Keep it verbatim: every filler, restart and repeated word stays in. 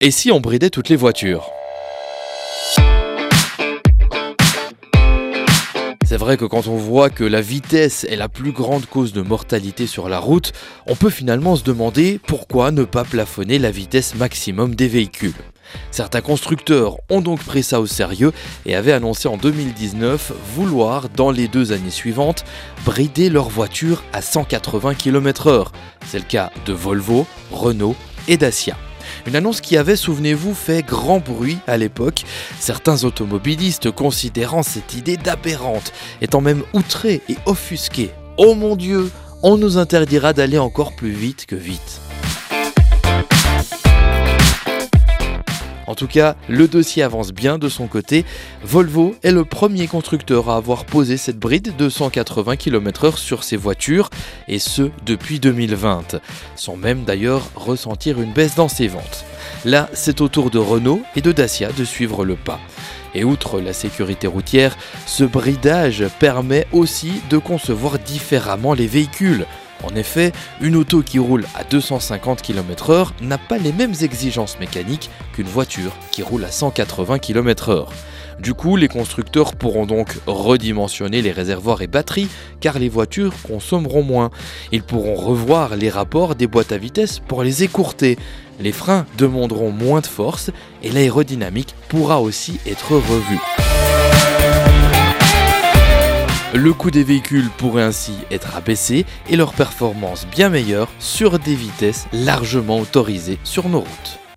Et si on bridait toutes les voitures ? C'est vrai que quand on voit que la vitesse est la plus grande cause de mortalité sur la route, on peut finalement se demander pourquoi ne pas plafonner la vitesse maximum des véhicules. Certains constructeurs ont donc pris ça au sérieux et avaient annoncé en deux mille dix-neuf vouloir, dans les deux années suivantes, brider leurs voitures à cent quatre-vingts kilomètres heure. C'est le cas de Volvo, Renault et Dacia. Une annonce qui avait, souvenez-vous, fait grand bruit à l'époque, certains automobilistes considérant cette idée d'aberrante, étant même outrés et offusqués. Oh mon Dieu, on nous interdira d'aller encore plus vite que vite. En tout cas, le dossier avance bien de son côté. Volvo est le premier constructeur à avoir posé cette bride de cent quatre-vingts kilomètres heure sur ses voitures, et ce depuis deux mille vingt, sans même d'ailleurs ressentir une baisse dans ses ventes. Là, c'est au tour de Renault et de Dacia de suivre le pas. Et outre la sécurité routière, ce bridage permet aussi de concevoir différemment les véhicules. En effet, une auto qui roule à deux cent cinquante kilomètres heure n'a pas les mêmes exigences mécaniques qu'une voiture qui roule à cent quatre-vingts kilomètres heure. Du coup, les constructeurs pourront donc redimensionner les réservoirs et batteries car les voitures consommeront moins. Ils pourront revoir les rapports des boîtes à vitesse pour les écourter. Les freins demanderont moins de force et l'aérodynamique pourra aussi être revue. Le coût des véhicules pourrait ainsi être abaissé et leur performance bien meilleure sur des vitesses largement autorisées sur nos routes.